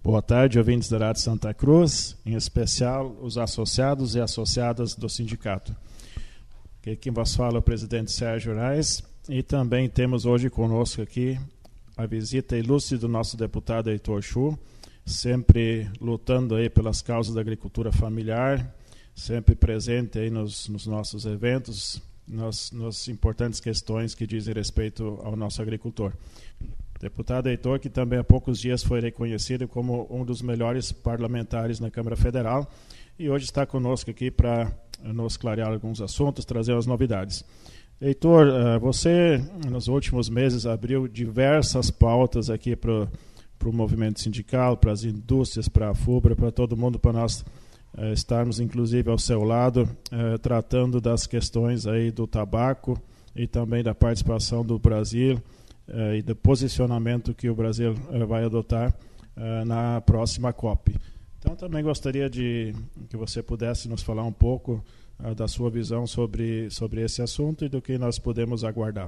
Boa tarde, ouvintes da Rádio Santa Cruz, em especial os associados e associadas do sindicato. Quem vos fala é o presidente Sérgio Reis, e também temos hoje conosco aqui a visita ilustre do nosso deputado Heitor Chu, sempre lutando aí pelas causas da agricultura familiar, sempre presente aí nos nossos eventos, nas importantes questões que dizem respeito ao nosso agricultor. Deputado Heitor, que também há poucos dias foi reconhecido como um dos melhores parlamentares na Câmara Federal, e hoje está conosco aqui para nos clarear alguns assuntos, trazer as novidades. Heitor, você nos últimos meses abriu diversas pautas aqui para o movimento sindical, para as indústrias, para a FUBRA, para todo mundo, para nós estarmos inclusive ao seu lado, tratando das questões aí do tabaco e também da participação do Brasil e do posicionamento que o Brasil vai adotar na próxima COP. Então, também gostaria de que você pudesse nos falar um pouco da sua visão sobre esse assunto e do que nós podemos aguardar.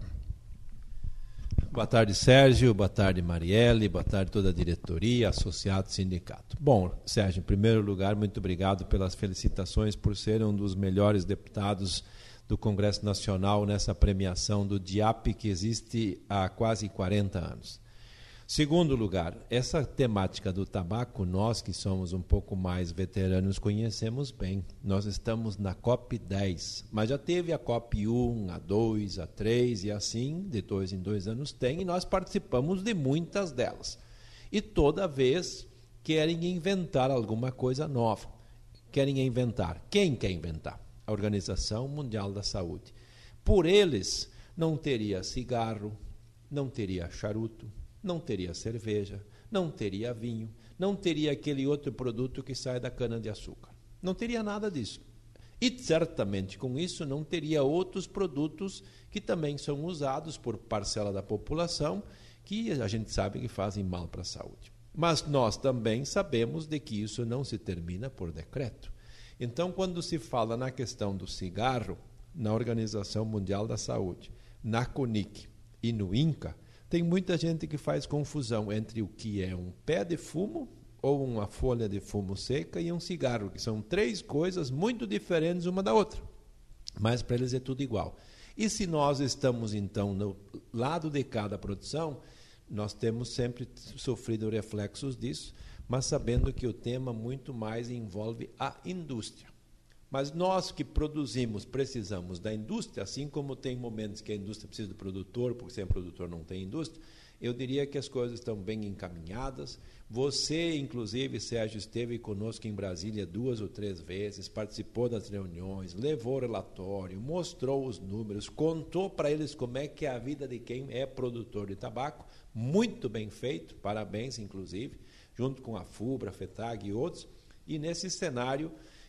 Boa tarde, Sérgio. Boa tarde, Marielle. Boa tarde, toda a diretoria, associado, sindicato. Bom, Sérgio, em primeiro lugar, muito obrigado pelas felicitações por ser um dos melhores deputados do Congresso Nacional nessa premiação do DIAP que existe há quase 40 anos. Segundo lugar, essa temática do tabaco, nós que somos um pouco mais veteranos conhecemos bem. Nós estamos na COP10, mas já teve a COP1, a 2, a 3 e assim, de 2 em 2 anos tem, e nós participamos de muitas delas. E toda vez querem inventar alguma coisa nova. Querem inventar. Quem quer inventar? A Organização Mundial da Saúde. Por eles, não teria cigarro, não teria charuto, não teria cerveja, não teria vinho, não teria aquele outro produto que sai da cana-de-açúcar. Não teria nada disso. E, certamente, com isso, não teria outros produtos que também são usados por parcela da população, que a gente sabe que fazem mal para a saúde. Mas nós também sabemos de que isso não se termina por decreto. Então, quando se fala na questão do cigarro, na Organização Mundial da Saúde, na CONIC e no INCA, tem muita gente que faz confusão entre o que é um pé de fumo ou uma folha de fumo seca e um cigarro, que são 3 coisas muito diferentes uma da outra. Mas para eles é tudo igual. E se nós estamos, então, no lado de cada produção, nós temos sempre sofrido reflexos disso, mas sabendo que o tema muito mais envolve a indústria. Mas nós que produzimos, precisamos da indústria, assim como tem momentos que a indústria precisa do produtor, porque sem produtor não tem indústria, eu diria que as coisas estão bem encaminhadas. Você, inclusive, Sérgio, esteve conosco em Brasília 2 ou 3 vezes, participou das reuniões, levou o relatório, mostrou os números, contou para eles como é que é a vida de quem é produtor de tabaco, muito bem feito, parabéns, inclusive, junto com a FUBRA, a FETAG e outros, e nesse cenário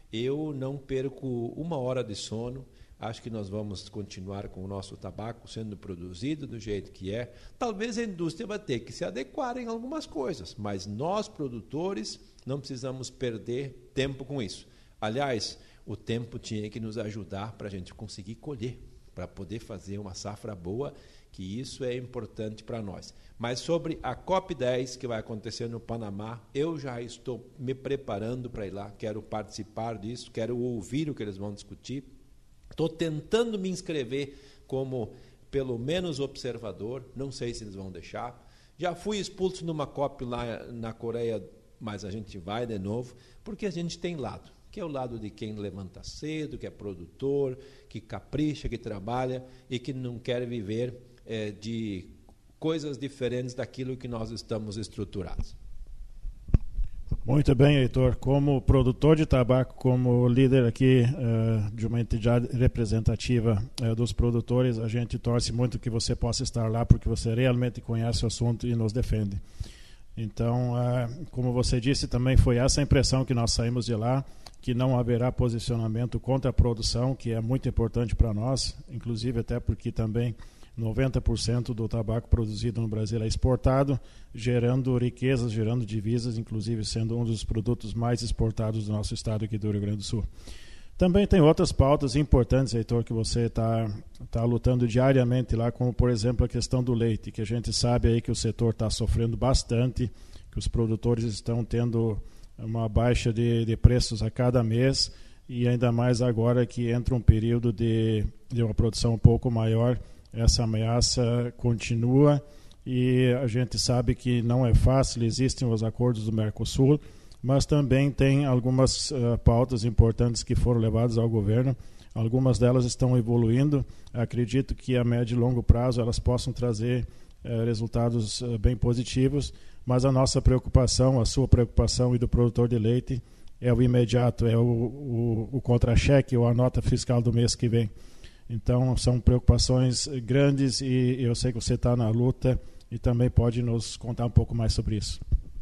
eu não perco 1 hora de sono. Acho que nós vamos continuar com o nosso tabaco sendo produzido do jeito que é. Talvez a indústria vai ter que se adequar em algumas coisas, mas nós, produtores, não precisamos perder tempo com isso. Aliás, o tempo tinha que nos ajudar para a gente conseguir colher, para poder fazer uma safra boa, que isso é importante para nós. Mas sobre a COP10, que vai acontecer no Panamá, eu já estou me preparando para ir lá, quero participar disso, quero ouvir o que eles vão discutir. Estou tentando me inscrever como, pelo menos, observador, não sei se eles vão deixar. Já fui expulso numa COP lá na Coreia, mas a gente vai de novo, porque a gente tem lado, que é o lado de quem levanta cedo, que é produtor, que capricha, que trabalha e que não quer viver de coisas diferentes daquilo que nós estamos estruturados. Muito bem, Heitor. Como produtor de tabaco, como líder aqui de uma entidade representativa dos produtores, a gente torce muito que você possa estar lá, porque você realmente conhece o assunto e nos defende. Então, como você disse, também foi essa a impressão que nós saímos de lá, que não haverá posicionamento contra a produção, que é muito importante para nós, inclusive até porque também 90% do tabaco produzido no Brasil é exportado, gerando riquezas, gerando divisas, inclusive sendo um dos produtos mais exportados do nosso estado aqui do Rio Grande do Sul. Também tem outras pautas importantes, Heitor, que você está lutando diariamente lá, como, por exemplo, a questão do leite, que a gente sabe aí que o setor está sofrendo bastante que os produtores estão tendo uma baixa de preços a cada mês, e ainda mais agora que entra um período de uma produção um pouco maior, essa ameaça continua, e a gente sabe que não é fácil, existem os acordos do Mercosul, mas também tem algumas pautas importantes que foram levadas ao governo. Algumas delas estão evoluindo. Acredito que a médio e longo prazo elas possam trazer resultados bem positivos, mas a nossa preocupação, a sua preocupação e do produtor de leite é o imediato, é o contra-cheque ou a nota fiscal do mês que vem. Então, são preocupações grandes e eu sei que você está na luta e também pode nos contar um pouco mais sobre isso.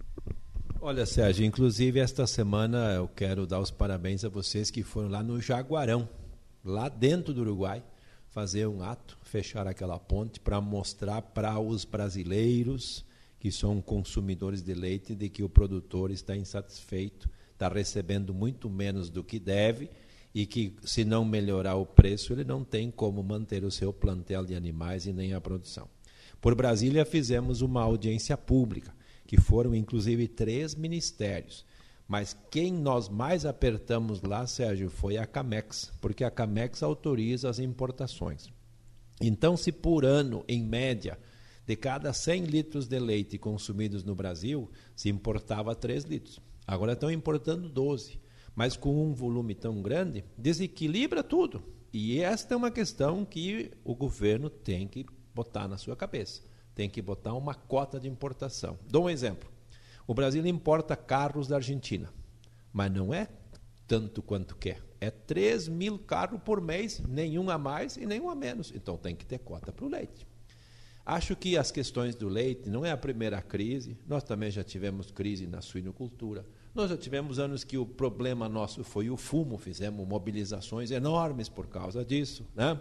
Olha, Sérgio, inclusive esta semana eu quero dar os parabéns a vocês que foram lá no Jaguarão, lá dentro do Uruguai, fazer um ato, fechar aquela ponte para mostrar para os brasileiros que são consumidores de leite de que o produtor está insatisfeito, está recebendo muito menos do que deve e que se não melhorar o preço ele não tem como manter o seu plantel de animais e nem a produção. Por Brasília fizemos uma audiência pública, que foram inclusive 3 ministérios. Mas quem nós mais apertamos lá, Sérgio, foi a Camex, porque a Camex autoriza as importações. Então, se por ano, em média, de cada 100 litros de leite consumidos no Brasil, se importava 3 litros. Agora estão importando 12. Mas com um volume tão grande, desequilibra tudo. E esta é uma questão que o governo tem que botar na sua cabeça. Tem que botar uma cota de importação. Dou um exemplo. O Brasil importa carros da Argentina, mas não é tanto quanto quer. É 3.000 carros por mês, nenhum a mais e nenhum a menos. Então tem que ter cota para o leite. Acho que as questões do leite não é a primeira crise. Nós também já tivemos crise na suinocultura. Nós já tivemos anos que o problema nosso foi o fumo. Fizemos mobilizações enormes por causa disso, né?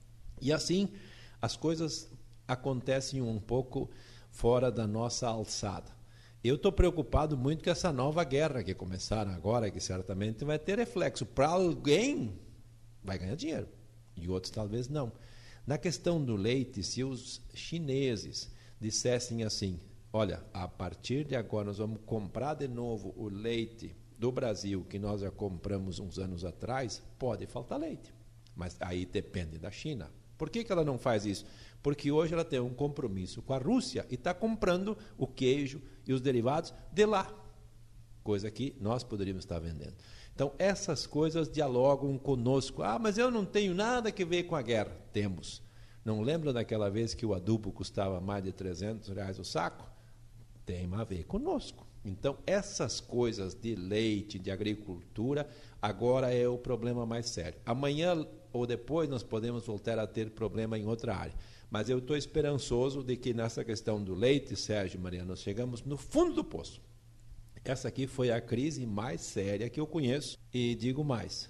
E assim, as coisas acontecem um pouco fora da nossa alçada. Eu estou preocupado muito com essa nova guerra que começaram agora, que certamente vai ter reflexo. Para alguém, vai ganhar dinheiro, e outros talvez não. Na questão do leite, se os chineses dissessem assim, olha, a partir de agora nós vamos comprar de novo o leite do Brasil, que nós já compramos uns anos atrás, pode faltar leite. Mas aí depende da China. Por que ela não faz isso? Porque hoje ela tem um compromisso com a Rússia e está comprando o queijo e os derivados de lá, coisa que nós poderíamos estar vendendo. Então, essas coisas dialogam conosco. Ah, mas eu não tenho nada que ver com a guerra. Temos. Não lembra daquela vez que o adubo custava mais de R$300 o saco? Tem a ver conosco. Então, essas coisas de leite, de agricultura, agora é o problema mais sério. Amanhã ou depois nós podemos voltar a ter problema em outra área. Mas eu estou esperançoso de que nessa questão do leite, Sérgio e Mariana, nós chegamos no fundo do poço. Essa aqui foi a crise mais séria que eu conheço. E digo mais,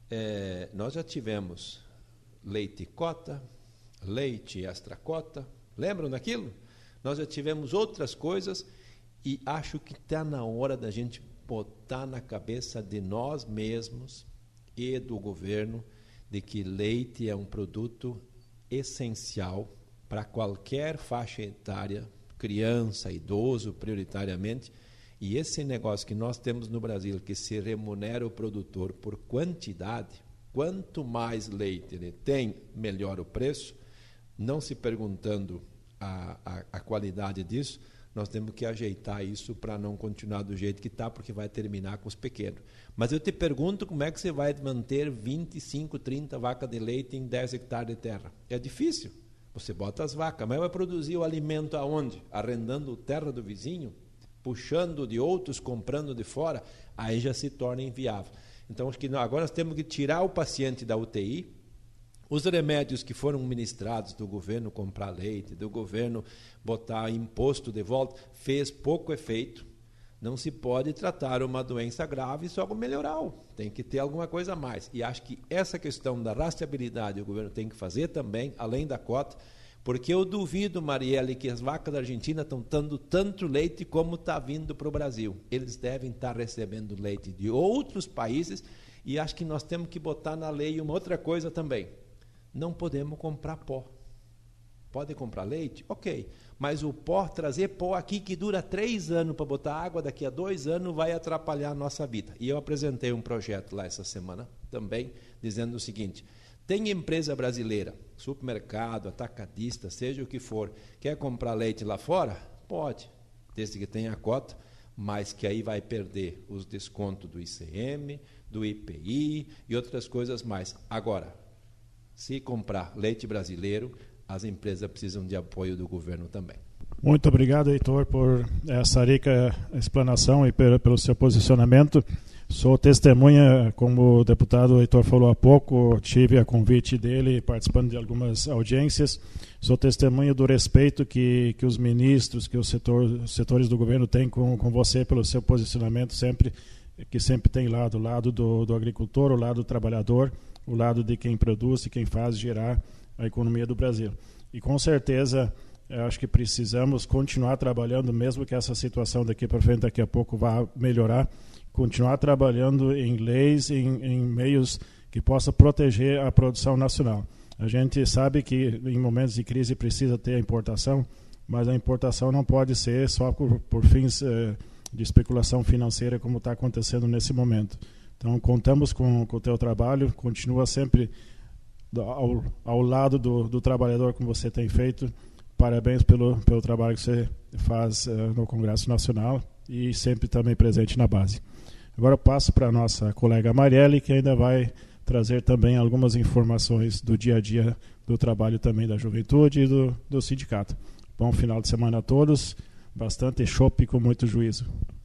nós já tivemos leite cota, leite extra cota, lembram daquilo? Nós já tivemos outras coisas e acho que está na hora da gente botar na cabeça de nós mesmos e do governo de que leite é um produto essencial para qualquer faixa etária, criança, idoso, prioritariamente. E esse negócio que nós temos no Brasil, que se remunera o produtor por quantidade, quanto mais leite ele tem, melhor o preço, não se perguntando a qualidade disso, nós temos que ajeitar isso para não continuar do jeito que está, porque vai terminar com os pequenos. Mas eu te pergunto como é que você vai manter 25, 30 vacas de leite em 10 hectares de terra. É difícil. Você bota as vacas, mas vai produzir o alimento aonde? Arrendando terra do vizinho? Puxando de outros, comprando de fora? Aí já se torna inviável. Então, acho que agora nós temos que tirar o paciente da UTI. Os remédios que foram ministrados do governo comprar leite, do governo botar imposto de volta, fez pouco efeito. Não se pode tratar uma doença grave só com melhorar. Tem que ter alguma coisa a mais. E acho que essa questão da rastreabilidade o governo tem que fazer também, além da cota, porque eu duvido, Marielle, que as vacas da Argentina estão dando tanto leite como está vindo para o Brasil. Eles devem estar recebendo leite de outros países e acho que nós temos que botar na lei uma outra coisa também. Não podemos comprar pó. Pode comprar leite? Ok. Mas o pó, trazer pó aqui que dura 3 anos para botar água, daqui a 2 anos vai atrapalhar a nossa vida. E eu apresentei um projeto lá essa semana também, dizendo o seguinte: tem empresa brasileira, supermercado, atacadista, seja o que for, quer comprar leite lá fora? Pode, desde que tenha a cota, mas que aí vai perder os descontos do ICM, do IPI e outras coisas mais. Agora, se comprar leite brasileiro, as empresas precisam de apoio do governo também. Muito obrigado, Heitor, por essa rica explanação e pelo seu posicionamento. Sou testemunha, como o deputado Heitor falou há pouco, tive a convite dele participando de algumas audiências. Sou testemunha do respeito que os ministros, que os setores do governo têm com você pelo seu posicionamento que sempre tem lá do lado do agricultor, o lado do trabalhador, o lado de quem produz e quem faz girar a economia do Brasil. E com certeza, eu acho que precisamos continuar trabalhando, mesmo que essa situação daqui para frente, daqui a pouco, vá melhorar, continuar trabalhando em leis, em meios que possam proteger a produção nacional. A gente sabe que em momentos de crise precisa ter a importação, mas a importação não pode ser só por fins de especulação financeira, como está acontecendo nesse momento. Então, contamos com o teu trabalho, continua sempre ao lado do trabalhador, como você tem feito. Parabéns pelo trabalho que você faz no Congresso Nacional e sempre também presente na base. Agora eu passo para a nossa colega Marielle, que ainda vai trazer também algumas informações do dia a dia do trabalho também da juventude e do sindicato. Bom final de semana a todos, bastante chopp com muito juízo.